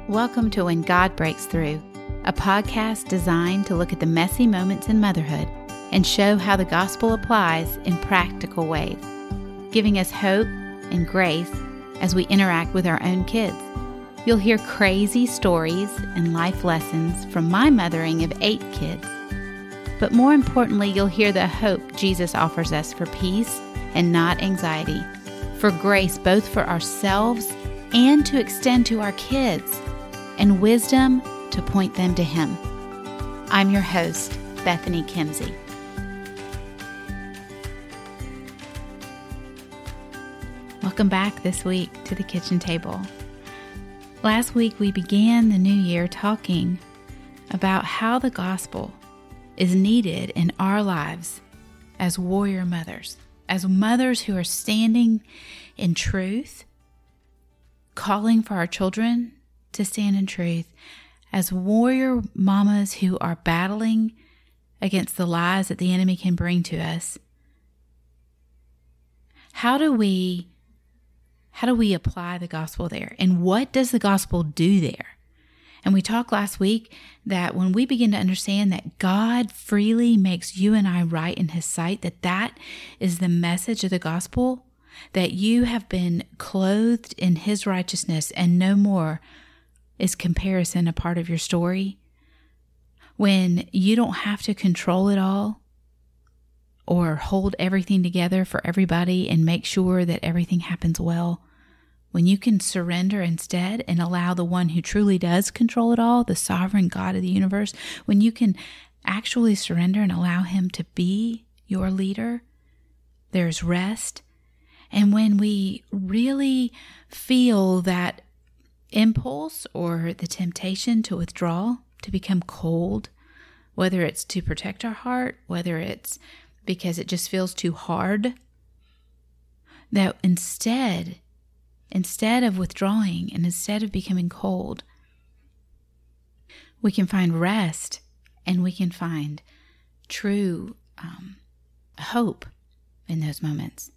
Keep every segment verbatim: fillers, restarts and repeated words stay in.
Welcome to When God Breaks Through, a podcast designed to look at the messy moments in motherhood and show how the gospel applies in practical ways, giving us hope and grace as we interact with our own kids. You'll hear crazy stories and life lessons from my mothering of eight kids. But more importantly, you'll hear the hope Jesus offers us for peace and not anxiety, for grace both for ourselves and to extend to our kids, and wisdom to point them to Him. I'm your host, Bethany Kimsey. Welcome back this week to the kitchen table. Last week we began the new year talking about how the gospel is needed in our lives as warrior mothers, as mothers who are standing in truth, calling for our children to stand in truth, as warrior mamas who are battling against the lies that the enemy can bring to us. How do we how do we apply the gospel there? And what does the gospel do there? And we talked last week that when we begin to understand that God freely makes you and I right in His sight, that that is the message of the gospel, that you have been clothed in His righteousness and no more is comparison a part of your story. When you don't have to control it all or hold everything together for everybody and make sure that everything happens well. When you can surrender instead and allow the one who truly does control it all, the sovereign God of the universe, when you can actually surrender and allow Him to be your leader, there's rest. And when we really feel that impulse or the temptation to withdraw, to become cold, whether it's to protect our heart, whether it's because it just feels too hard, that instead, instead of withdrawing and instead of becoming cold, we can find rest and we can find true um, hope in those moments.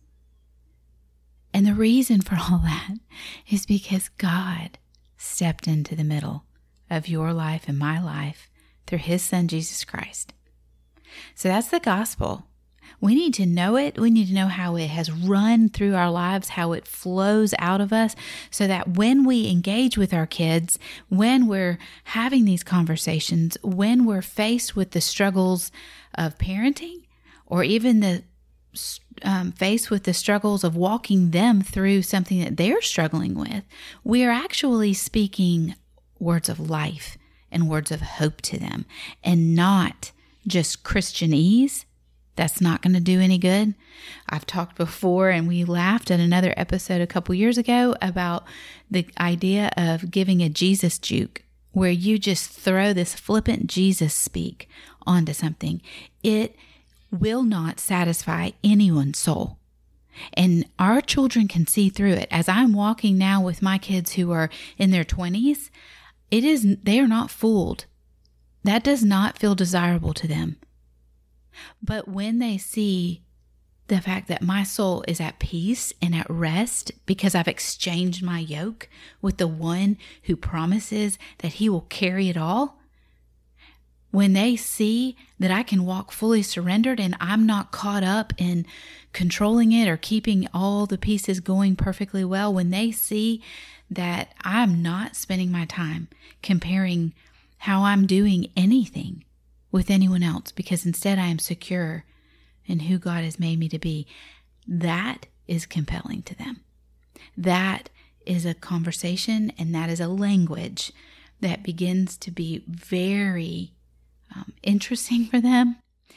And the reason for all that is because God stepped into the middle of your life and my life through His Son, Jesus Christ. So that's the gospel. We need to know it. We need to know how it has run through our lives, how it flows out of us, so that when we engage with our kids, when we're having these conversations, when we're faced with the struggles of parenting, or even the um, faced with the struggles of walking them through something that they're struggling with, we are actually speaking words of life and words of hope to them, and not just Christianese. That's not going to do any good. I've talked before, and we laughed at another episode a couple years ago about the idea of giving a Jesus juke, where you just throw this flippant Jesus speak onto something. It will not satisfy anyone's soul. And our children can see through it. As I'm walking now with my kids who are in their twenties, it is, they are not fooled. That does not feel desirable to them. But when they see the fact that my soul is at peace and at rest because I've exchanged my yoke with the one who promises that He will carry it all, when they see that I can walk fully surrendered and I'm not caught up in controlling it or keeping all the pieces going perfectly well, when they see that I'm not spending my time comparing how I'm doing anything with anyone else, because instead I am secure in who God has made me to be, that is compelling to them. That is a conversation, and that is a language that begins to be very um, interesting for them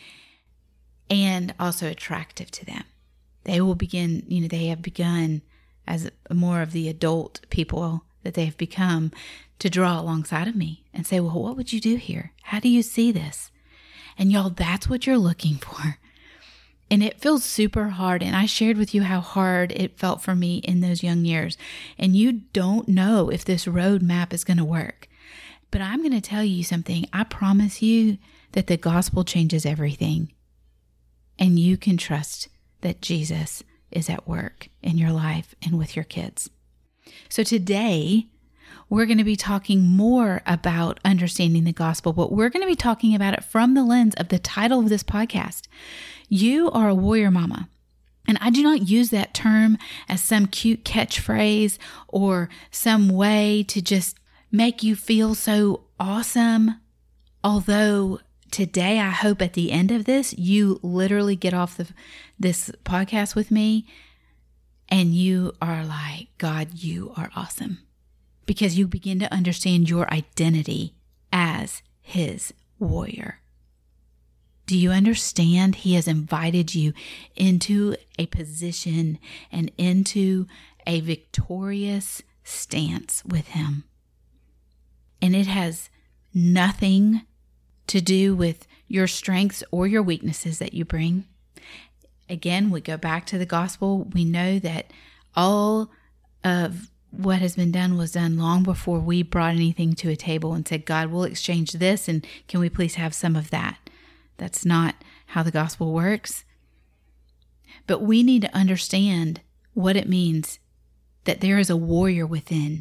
and also attractive to them. They will begin, you know, they have begun as more of the adult people that they have become to draw alongside of me and say, well, what would you do here? How do you see this? And y'all, that's what you're looking for. And it feels super hard. And I shared with you how hard it felt for me in those young years. And you don't know if this roadmap is going to work. But I'm going to tell you something. I promise you that the gospel changes everything. And you can trust that Jesus is at work in your life and with your kids. So today, we're going to be talking more about understanding the gospel, but we're going to be talking about it from the lens of the title of this podcast. You are a warrior mama. And I do not use that term as some cute catchphrase or some way to just make you feel so awesome. Although today, I hope at the end of this, you literally get off the, this podcast with me and you are like, God, you are awesome. Because you begin to understand your identity as His warrior. Do you understand? He has invited you into a position and into a victorious stance with Him. And it has nothing to do with your strengths or your weaknesses that you bring. Again, we go back to the gospel. We know that all of what has been done was done long before we brought anything to a table and said, God, we'll exchange this and can we please have some of that? That's not how the gospel works. But we need to understand what it means that there is a warrior within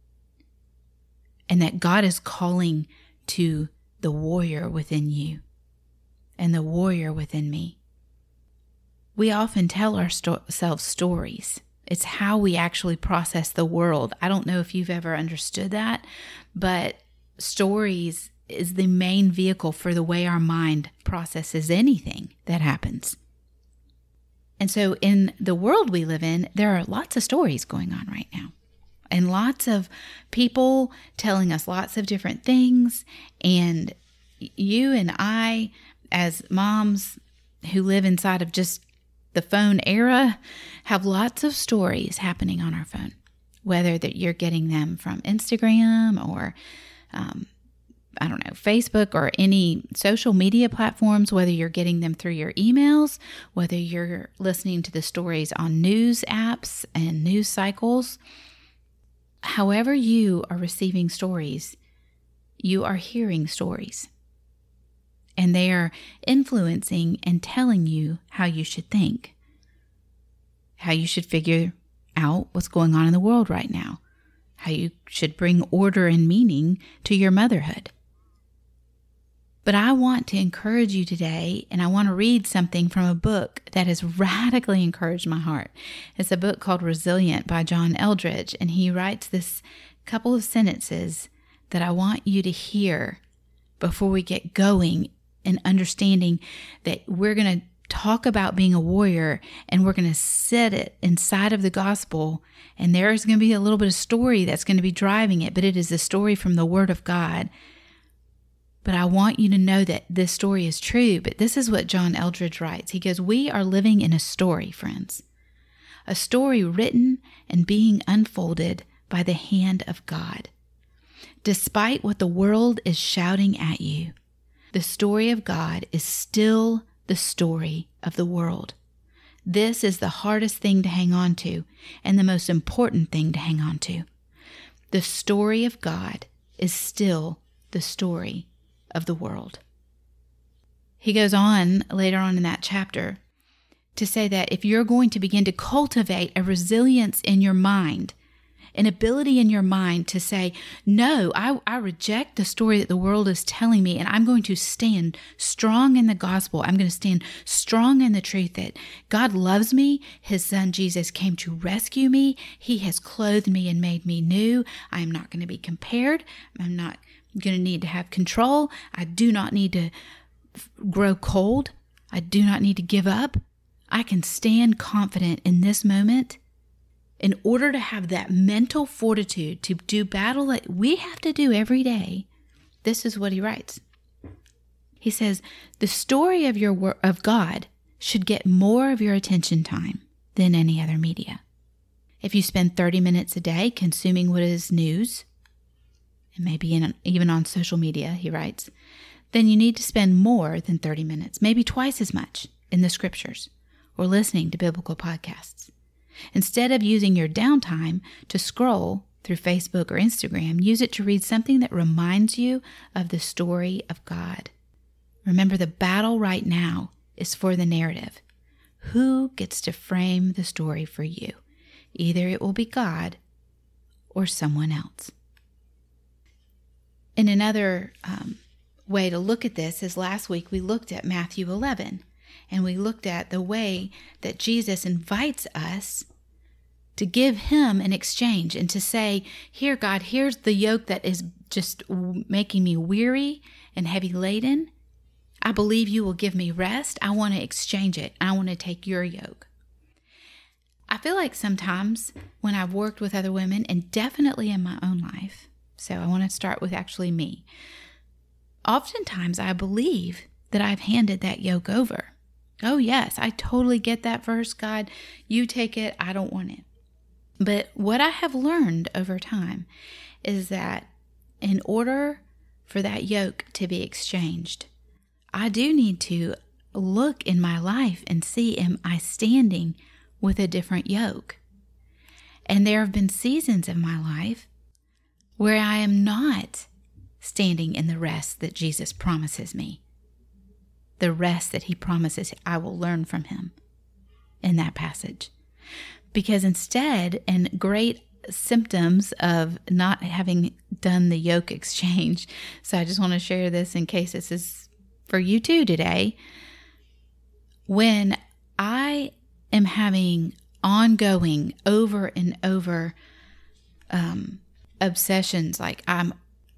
and that God is calling to the warrior within you and the warrior within me. We often tell ourselves stories. It's how we actually process the world. I don't know if you've ever understood that, but stories is the main vehicle for the way our mind processes anything that happens. And so in the world we live in, there are lots of stories going on right now. And lots of people telling us lots of different things. And you and I, as moms who live inside of just the phone era, have lots of stories happening on our phone. Whether that you're getting them from Instagram or um, I don't know, Facebook or any social media platforms, whether you're getting them through your emails, whether you're listening to the stories on news apps and news cycles. However you are receiving stories, you are hearing stories. And they are influencing and telling you how you should think, how you should figure out what's going on in the world right now, how you should bring order and meaning to your motherhood. But I want to encourage you today, and I want to read something from a book that has radically encouraged my heart. It's a book called Resilient by John Eldredge, and he writes this couple of sentences that I want you to hear before we get going and understanding that we're going to talk about being a warrior and we're going to set it inside of the gospel, and there's going to be a little bit of story that's going to be driving it, but it is a story from the Word of God. But I want you to know that this story is true. But this is what John Eldredge writes. He goes, we are living in a story, friends. A story written and being unfolded by the hand of God. Despite what the world is shouting at you, the story of God is still the story of the world. This is the hardest thing to hang on to and the most important thing to hang on to. The story of God is still the story of the world. He goes on later on in that chapter to say that if you're going to begin to cultivate a resilience in your mind, an ability in your mind to say, no, I, I reject the story that the world is telling me, and I'm going to stand strong in the gospel. I'm going to stand strong in the truth that God loves me. His son Jesus came to rescue me. He has clothed me and made me new. I am not going to be compared. I'm not going to need to have control. I do not need to f- grow cold. I do not need to give up. I can stand confident in this moment. In order to have that mental fortitude to do battle that we have to do every day, this is what he writes. He says, the story of your wor- of God should get more of your attention time than any other media. If you spend thirty minutes a day consuming what is news, and maybe in, even on social media, he writes, then you need to spend more than thirty minutes, maybe twice as much, in the scriptures or listening to biblical podcasts. Instead of using your downtime to scroll through Facebook or Instagram, use it to read something that reminds you of the story of God. Remember, the battle right now is for the narrative. Who gets to frame the story for you? Either it will be God or someone else. And another um, way to look at this is last week we looked at Matthew eleven, and we looked at the way that Jesus invites us to give him an exchange and to say, here, God, here's the yoke that is just making me weary and heavy laden. I believe you will give me rest. I want to exchange it. I want to take your yoke. I feel like sometimes when I've worked with other women, and definitely in my own life, so I want to start with actually me, oftentimes I believe that I've handed that yoke over. Oh yes, I totally get that verse, God. You take it. I don't want it. But what I have learned over time is that in order for that yoke to be exchanged, I do need to look in my life and see, am I standing with a different yoke? And there have been seasons of my life where I am not standing in the rest that Jesus promises me, the rest that he promises I will learn from him in that passage. Because instead, and great symptoms of not having done the yoke exchange, so I just want to share this in case this is for you too today. When I am having ongoing over and over um, obsessions, like I'm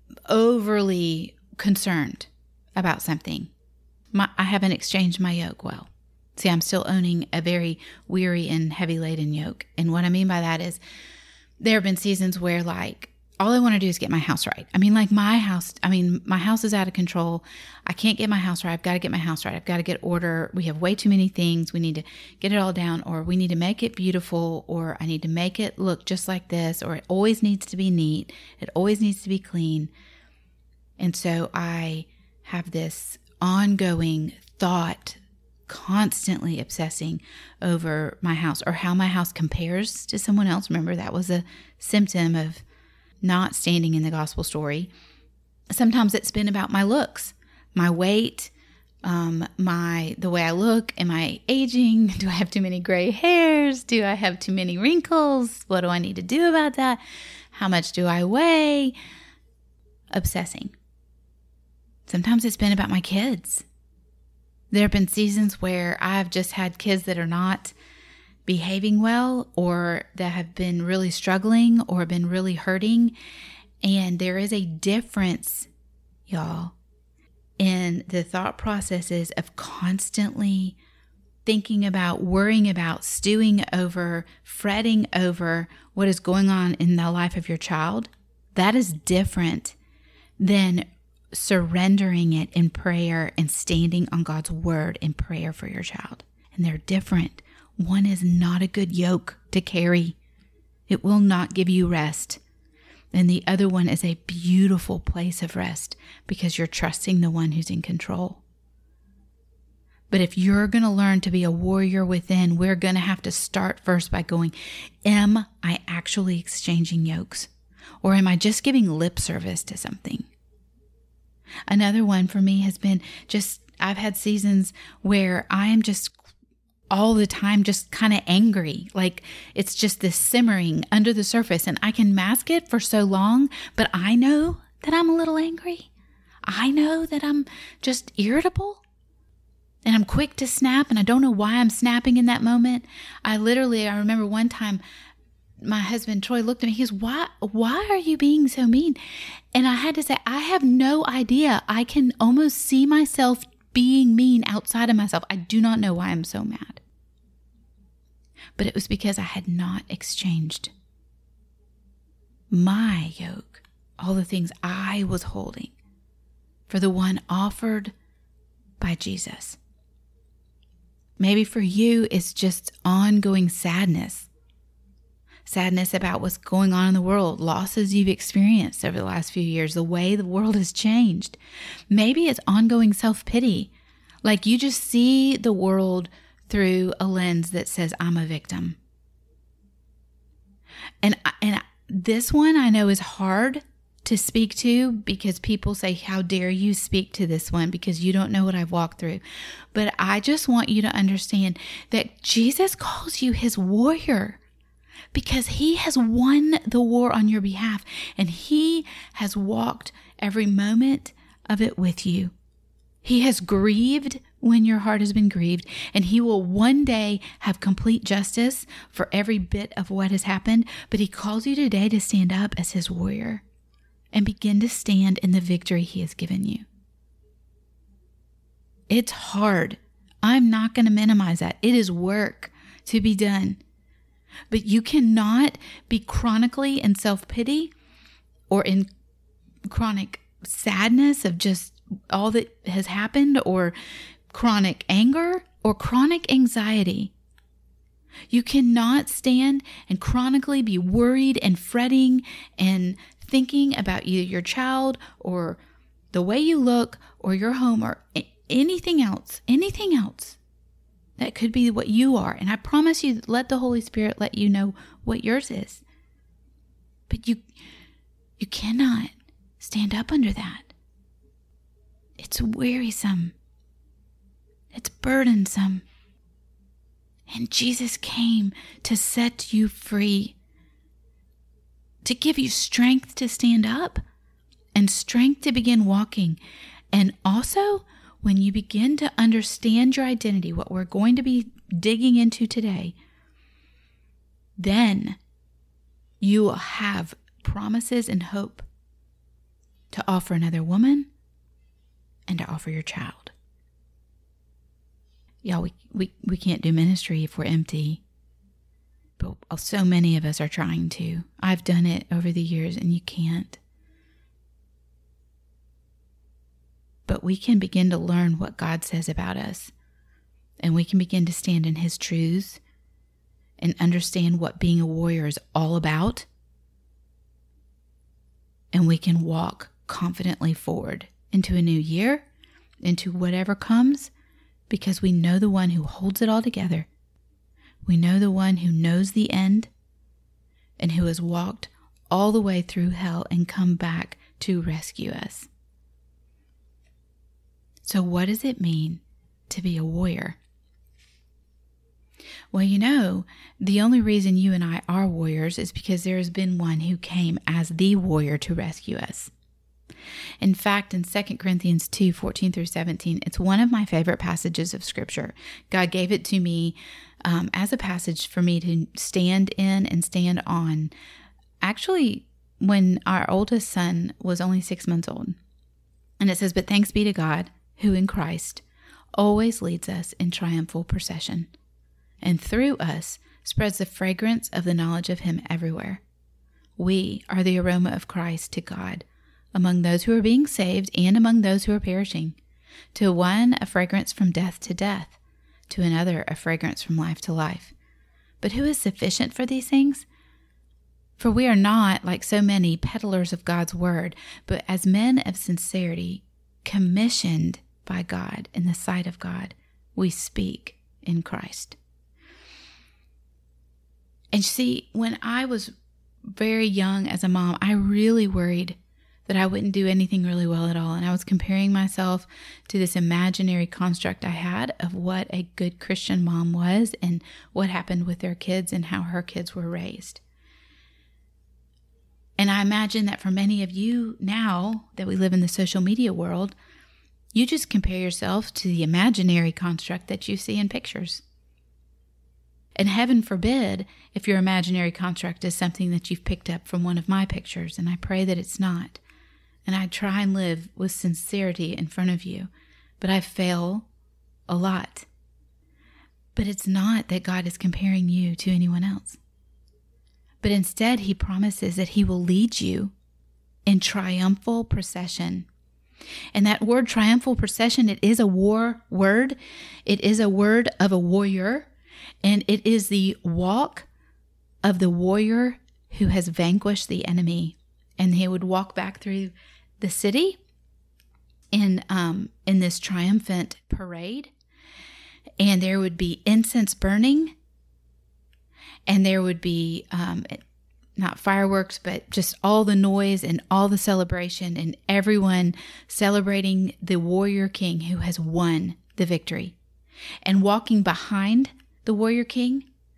overly concerned about something, my, I haven't exchanged my yoke well. See, I'm still owning a very weary and heavy laden yoke. And what I mean by that is there have been seasons where like, all I want to do is get my house right. I mean, like my house, I mean, my house is out of control. I can't get my house right. I've got to get my house right. I've got to get order. We have way too many things. We need to get it all down, or we need to make it beautiful, or I need to make it look just like this, or it always needs to be neat. It always needs to be clean. And so I have this ongoing thought, constantly obsessing over my house or how my house compares to someone else. Remember, that was a symptom of not standing in the gospel story. Sometimes it's been about my looks, my weight, um, my the way I look. Am I aging? Do I have too many gray hairs? Do I have too many wrinkles? What do I need to do about that? How much do I weigh? Obsessing. Sometimes it's been about my kids. There have been seasons where I've just had kids that are not behaving well, or that have been really struggling or been really hurting. And there is a difference, y'all, in the thought processes of constantly thinking about, worrying about, stewing over, fretting over what is going on in the life of your child. That is different than surrendering it in prayer and standing on God's word in prayer for your child. And they're different. One is not a good yoke to carry. It will not give you rest. And the other one is a beautiful place of rest because you're trusting the one who's in control. But if you're going to learn to be a warrior within, we're going to have to start first by going, am I actually exchanging yokes? Or am I just giving lip service to something? Another one for me has been just, I've had seasons where I am just all the time just kind of angry. Like it's just this simmering under the surface, and I can mask it for so long, but I know that I'm a little angry. I know that I'm just irritable, and I'm quick to snap, and I don't know why I'm snapping in that moment. I literally, I remember one time my husband, Troy, looked at me. He goes, why, why are you being so mean? And I had to say, I have no idea. I can almost see myself being mean outside of myself. I do not know why I'm so mad. But it was because I had not exchanged my yoke, all the things I was holding, for the one offered by Jesus. Maybe for you, it's just ongoing sadness. Sadness about what's going on in the world, losses you've experienced over the last few years, the way the world has changed. Maybe it's ongoing self-pity, like you just see the world through a lens that says, I'm a victim. And, and this one I know is hard to speak to because people say, how dare you speak to this one because you don't know what I've walked through. But I just want you to understand that Jesus calls you his warrior. because he has won the war on your behalf, and he has walked every moment of it with you. He has grieved when your heart has been grieved, and he will one day have complete justice for every bit of what has happened. But he calls you today to stand up as his warrior and begin to stand in the victory he has given you. It's hard. I'm not going to minimize that. It is work to be done. But you cannot be chronically in self-pity or in chronic sadness of just all that has happened, or chronic anger, or chronic anxiety. You cannot stand and chronically be worried and fretting and thinking about either your child or the way you look or your home or anything else, anything else that could be what you are. And I promise you, let the Holy Spirit let you know what yours is. But you, you cannot stand up under that. It's wearisome. It's burdensome. And Jesus came to set you free, to give you strength to stand up and strength to begin walking. And also, when you begin to understand your identity, what we're going to be digging into today, then you will have promises and hope to offer another woman and to offer your child. Y'all, we, we, we can't do ministry if we're empty. But so many of us are trying to. I've done it over the years, and you can't. But we can begin to learn what God says about us. And we can begin to stand in his truths and understand what being a warrior is all about. And we can walk confidently forward into a new year, into whatever comes, because we know the one who holds it all together. We know the one who knows the end and who has walked all the way through hell and come back to rescue us. So what does it mean to be a warrior? Well, you know, the only reason you and I are warriors is because there has been one who came as the warrior to rescue us. In fact, in Second Corinthians two, fourteen through seventeen, it's one of my favorite passages of Scripture. God gave it to me um, as a passage for me to stand in and stand on. Actually, when our oldest son was only six months old. And it says, "But thanks be to God, who in Christ always leads us in triumphal procession, and through us spreads the fragrance of the knowledge of him everywhere. We are the aroma of Christ to God, among those who are being saved and among those who are perishing. To one, a fragrance from death to death, to another, a fragrance from life to life. But who is sufficient for these things? For we are not, like so many, peddlers of God's word, but as men of sincerity, commissioned by God in the sight of God, we speak in Christ." And see, when I was very young as a mom, I really worried that I wouldn't do anything really well at all. And I was comparing myself to this imaginary construct I had of what a good Christian mom was and what happened with their kids and how her kids were raised. And I imagine that for many of you now that we live in the social media world, you just compare yourself to the imaginary construct that you see in pictures. And heaven forbid if your imaginary construct is something that you've picked up from one of my pictures, and I pray that it's not. And I try and live with sincerity in front of you, but I fail a lot. But it's not that God is comparing you to anyone else. But instead, he promises that he will lead you in triumphal procession. And that word triumphal procession, it is a war word. It is a word of a warrior. And it is the walk of the warrior who has vanquished the enemy. And he would walk back through the city in um, in this triumphant parade. And there would be incense burning. And there would be um, not fireworks, but just all the noise and all the celebration and everyone celebrating the warrior king who has won the victory. And walking behind the warrior king,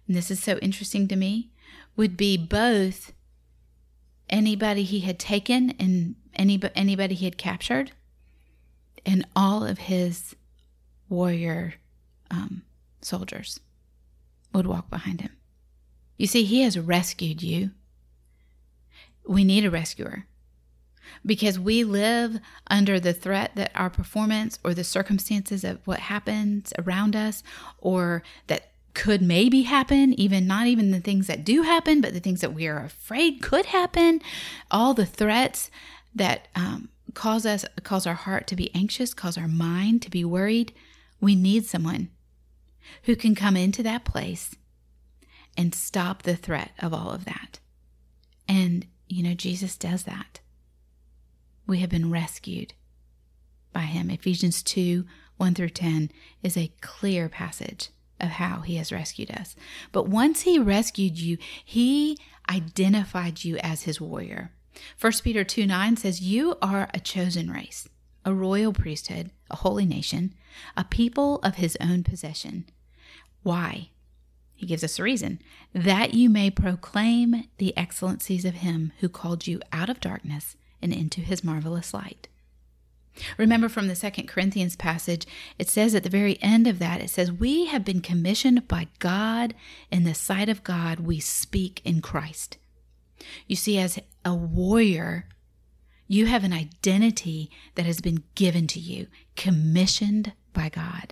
and this is so interesting to me, would be both anybody he had taken and any, anybody he had captured and all of his warrior um, soldiers would walk behind him. You see, he has rescued you. We need a rescuer because we live under the threat that our performance or the circumstances of what happens around us or that could maybe happen, even not even the things that do happen, but the things that we are afraid could happen, all the threats that um, cause us, cause our heart to be anxious, cause our mind to be worried. We need someone who can come into that place and stop the threat of all of that. And, you know, Jesus does that. We have been rescued by him. Ephesians two, one through ten is a clear passage of how he has rescued us. But once he rescued you, he identified you as his warrior. First Peter two nine says, you are a chosen race, a royal priesthood, a holy nation, a people of his own possession. Why? He gives us a reason, that you may proclaim the excellencies of him who called you out of darkness and into his marvelous light. Remember from the Second Corinthians passage, it says at the very end of that, it says, we have been commissioned by God. In the sight of God, we speak in Christ. You see, as a warrior, you have an identity that has been given to you, commissioned by God.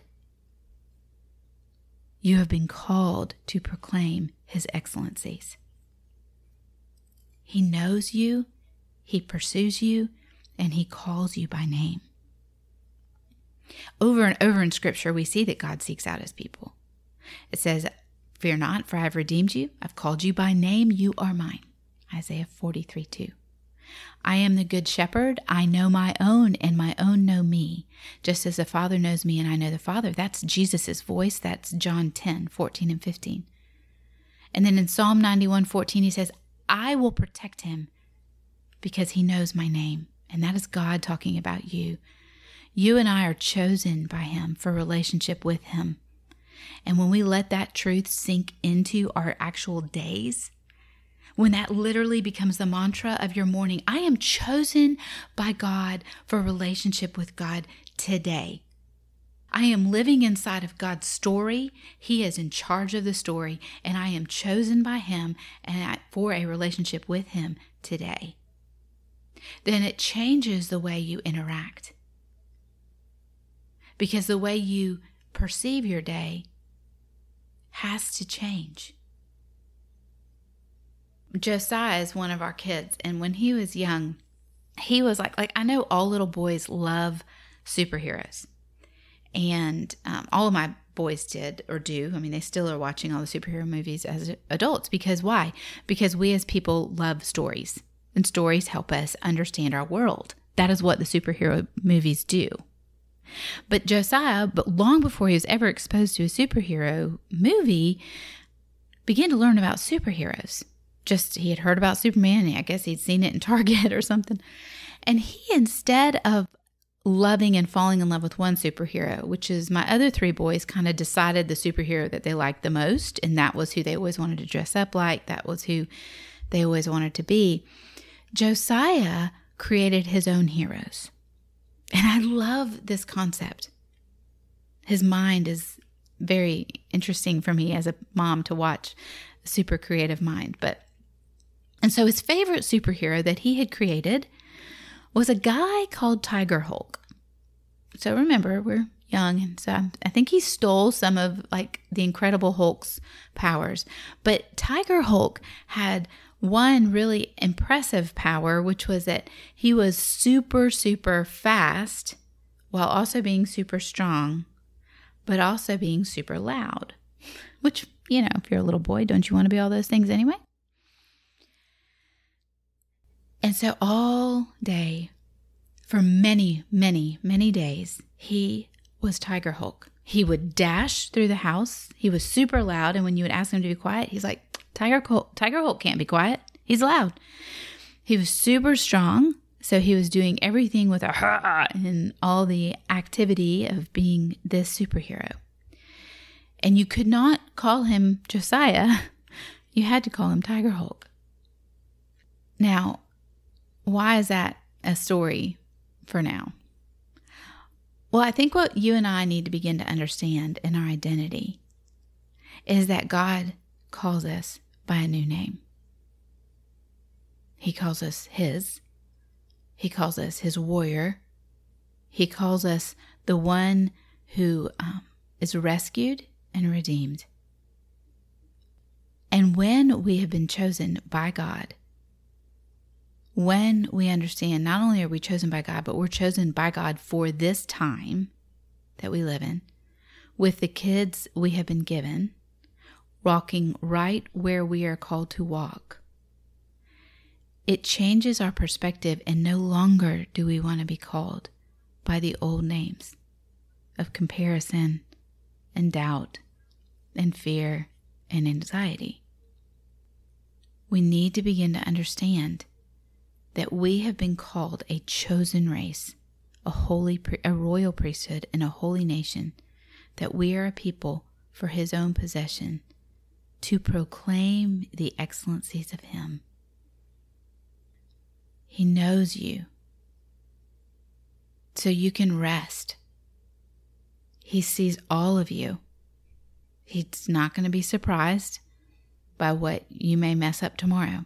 You have been called to proclaim his excellencies. He knows you, he pursues you, and he calls you by name. Over and over in Scripture, we see that God seeks out his people. It says, fear not, for I have redeemed you. I've called you by name. You are mine. Isaiah forty-three two. I am the good shepherd. I know my own, and my own know me, just as the Father knows me, and I know the Father. That's Jesus' voice. That's John ten, fourteen and fifteen. And then in Psalm ninety-one fourteen, he says, I will protect him because he knows my name. And that is God talking about you. You and I are chosen by him for relationship with him. And when we let that truth sink into our actual days, when that literally becomes the mantra of your morning, I am chosen by God for relationship with God today. I am living inside of God's story. He is in charge of the story, and I am chosen by him and for a relationship with him today. Then it changes the way you interact. Because the way you perceive your day has to change. Josiah is one of our kids, and when he was young, he was like, like I know all little boys love superheroes. And um, all of my boys did or do. I mean, they still are watching all the superhero movies as adults. Because why? Because we as people love stories. And stories help us understand our world. That is what the superhero movies do. But Josiah, but long before he was ever exposed to a superhero movie, began to learn about superheroes. Just, he had heard about Superman, and I guess he'd seen it in Target or something. And he, instead of loving and falling in love with one superhero, which is my other three boys kind of decided the superhero that they liked the most, and that was who they always wanted to dress up like, that was who they always wanted to be. Josiah created his own heroes. And I love this concept. His mind is very interesting for me as a mom to watch, a super creative mind. But and so his favorite superhero that he had created was a guy called Tiger Hulk. So remember, we're young, and so I think he stole some of like the Incredible Hulk's powers. But Tiger Hulk had one really impressive power, which was that he was super, super fast while also being super strong, but also being super loud, which, you know, if you're a little boy, don't you want to be all those things anyway? And so all day, for many, many, many days, he was Tiger Hulk. He would dash through the house. He was super loud. And when you would ask him to be quiet, he's like, Tiger Hulk, Tiger Hulk can't be quiet. He's loud. He was super strong. So he was doing everything with a ha and all the activity of being this superhero. And you could not call him Josiah. You had to call him Tiger Hulk. Now, why is that a story for now? Well, I think what you and I need to begin to understand in our identity is that God calls us by a new name. He calls us His. He calls us His warrior. He calls us the one who um, is rescued and redeemed. And when we have been chosen by God, when we understand not only are we chosen by God, but we're chosen by God for this time that we live in, with the kids we have been given, walking right where we are called to walk, it changes our perspective, and no longer do we want to be called by the old names of comparison and doubt and fear and anxiety. We need to begin to understand that we have been called a chosen race, a holy, a royal priesthood, and a holy nation, that we are a people for His own possession, to proclaim the excellencies of Him. He knows you, so you can rest. He sees all of you. He's not going to be surprised by what you may mess up tomorrow.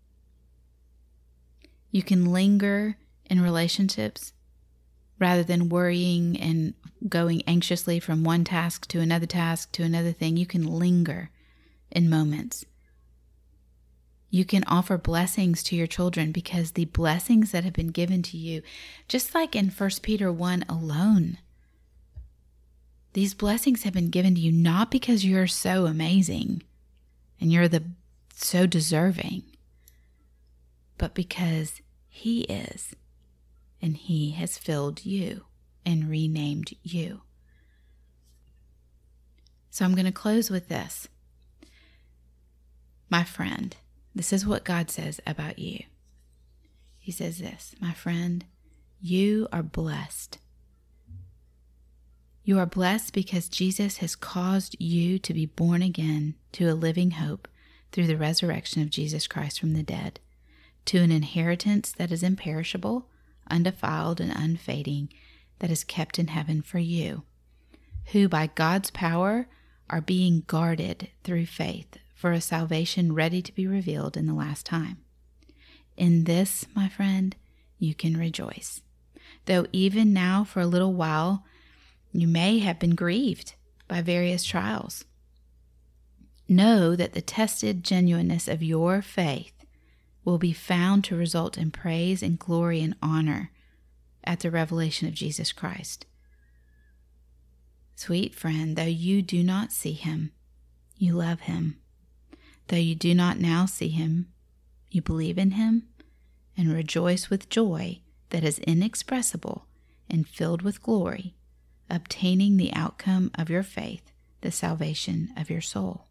You can linger in relationships rather than worrying and going anxiously from one task to another task to another thing. You can linger in moments. You can offer blessings to your children because the blessings that have been given to you, just like in First Peter one alone, these blessings have been given to you not because you're so amazing and you're the so deserving, but because He is, and He has filled you and renamed you. So I'm going to close with this. My friend, this is what God says about you. He says this, my friend, you are blessed. You are blessed because Jesus has caused you to be born again to a living hope through the resurrection of Jesus Christ from the dead, to an inheritance that is imperishable, undefiled, and unfading, that is kept in heaven for you, who by God's power are being guarded through faith for a salvation ready to be revealed in the last time. In this, my friend, you can rejoice, though even now for a little while you may have been grieved by various trials. Know that the tested genuineness of your faith will be found to result in praise and glory and honor at the revelation of Jesus Christ. Sweet friend, though you do not see Him, you love Him. Though you do not now see Him, you believe in Him and rejoice with joy that is inexpressible and filled with glory, obtaining the outcome of your faith, the salvation of your soul.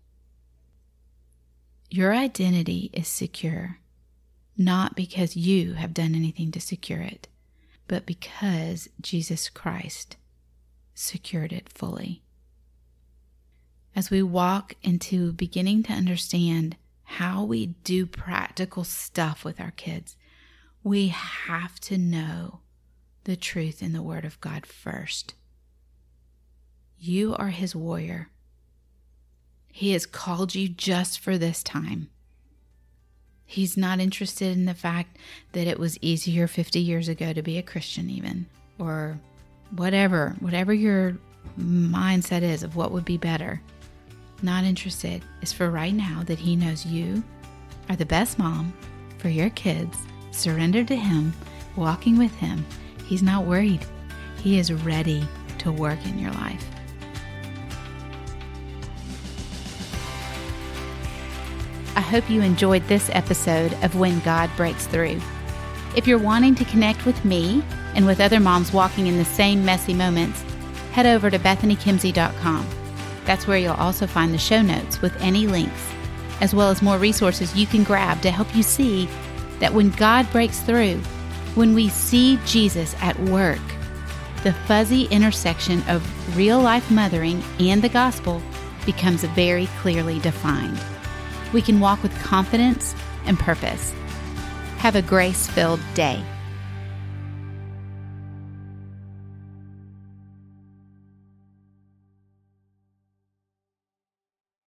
Your identity is secure, not because you have done anything to secure it, but because Jesus Christ secured it fully. As we walk into beginning to understand how we do practical stuff with our kids, we have to know the truth in the Word of God first. You are His warrior. He has called you just for this time. He's not interested in the fact that it was easier fifty years ago to be a Christian even, or whatever, whatever your mindset is of what would be better. Not interested. It's for right now that He knows you are the best mom for your kids, surrendered to Him, walking with Him. He's not worried. He is ready to work in your life. I hope you enjoyed this episode of When God Breaks Through. If you're wanting to connect with me and with other moms walking in the same messy moments, head over to bethany kimsey dot com. That's where you'll also find the show notes with any links, as well as more resources you can grab to help you see that when God breaks through, when we see Jesus at work, the fuzzy intersection of real-life mothering and the gospel becomes very clearly defined. We can walk with confidence and purpose. Have a grace-filled day.